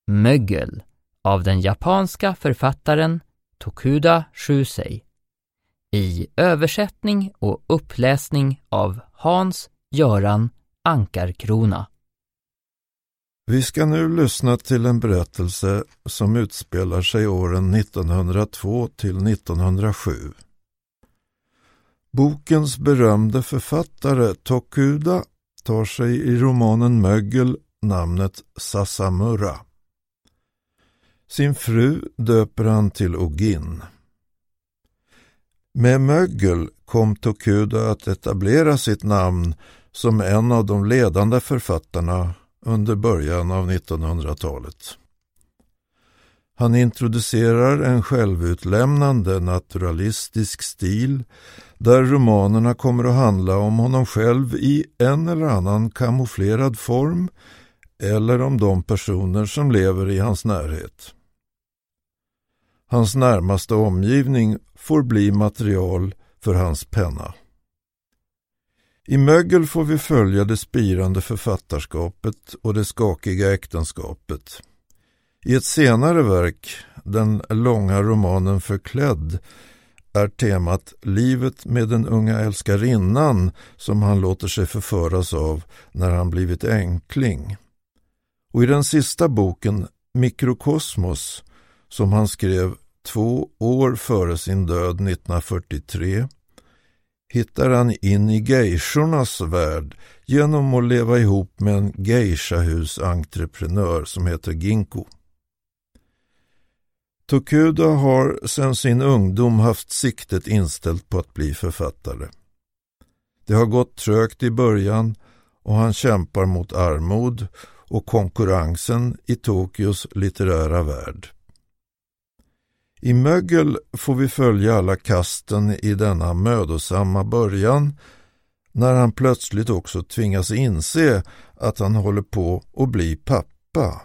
Mögel av den japanska författaren Tokuda Shusei i översättning och uppläsning av Hans-Göran Ankarkrona. Vi ska nu lyssna till en berättelse som utspelar sig åren 1902 till 1907. Bokens berömde författare Tokuda tar sig i romanen Mögel namnet Sasamura. Sin fru döper han till Ogin. Med Mögel kom Tokuda att etablera sitt namn som en av de ledande författarna under början av 1900-talet. Han introducerar en självutlämnande naturalistisk stil där romanerna kommer att handla om honom själv i en eller annan kamouflerad form eller om de personer som lever i hans närhet. Hans närmaste omgivning får bli material för hans penna. I Mögel får vi följa det spirande författarskapet och det skakiga äktenskapet. I ett senare verk, den långa romanen Förklädd, är temat livet med den unga älskarinnan som han låter sig förföras av när han blivit enkling. Och i den sista boken, Mikrokosmos, som han skrev 2 år före sin död 1943, hittar han in i geishornas värld genom att leva ihop med en geishahusentreprenör som heter Ginko. Tokuda har sedan sin ungdom haft siktet inställt på att bli författare. Det har gått trögt i början och han kämpar mot armod och konkurrensen i Tokyos litterära värld. I Mögel får vi följa alla kasten i denna mödosamma början när han plötsligt också tvingas inse att han håller på att bli pappa.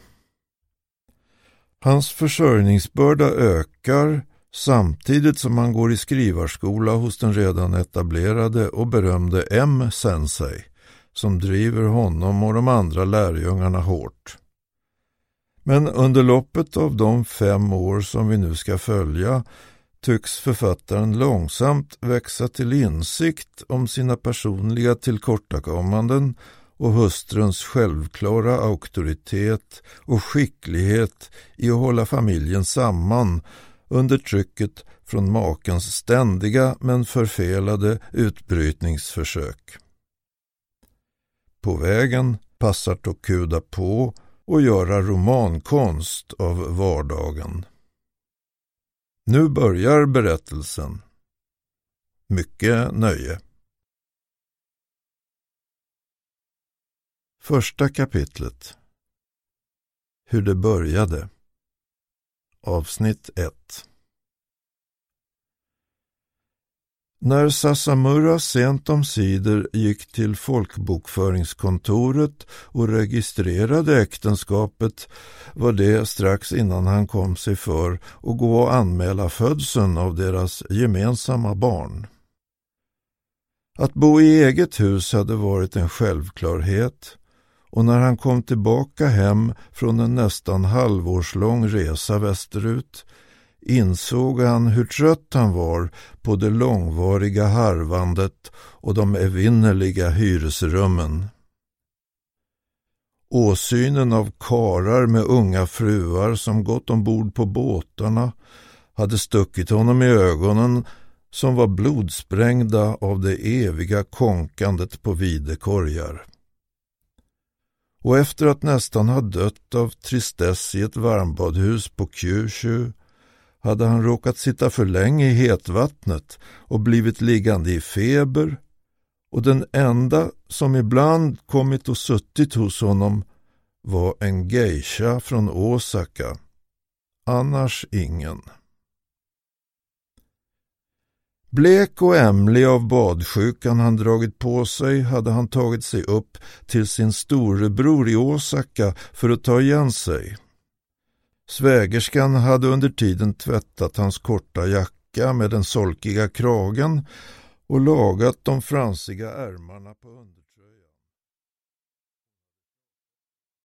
Hans försörjningsbörda ökar samtidigt som han går i skrivarskola hos den redan etablerade och berömde M-sensei som driver honom och de andra lärjungarna hårt. Men under loppet av de 5 år som vi nu ska följa tycks författaren långsamt växa till insikt om sina personliga tillkortakommanden och hustruns självklara auktoritet och skicklighet i att hålla familjen samman under trycket från makens ständiga men förfelade utbrytningsförsök. På vägen passar Tokuda på att göra romankonst av vardagen. Nu börjar berättelsen. Mycket nöje. Första kapitlet. Hur det började. Avsnitt 1. När Sasamura sent omsider gick till folkbokföringskontoret och registrerade äktenskapet var det strax innan han kom sig för att gå och anmäla födseln av deras gemensamma barn. Att bo i eget hus hade varit en självklarhet och när han kom tillbaka hem från en nästan halvårslång resa västerut insåg han hur trött han var på det långvariga harvandet och de evinnerliga hyresrummen. Åsynen av karar med unga fruar som gått ombord på båtarna hade stuckit honom i ögonen som var blodsprängda av det eviga konkandet på videkorgar. Och efter att nästan ha dött av tristess i ett varmbadhus på Kyushu hade han råkat sitta för länge i hetvattnet och blivit liggande i feber, och den enda som ibland kommit och suttit hos honom var en geisha från Osaka, annars ingen. Blek och ämlig av badsjukan han dragit på sig hade han tagit sig upp till sin storebror i Osaka för att ta igen sig. Svägerskan hade under tiden tvättat hans korta jacka med den solkiga kragen och lagat de fransiga ärmarna på under.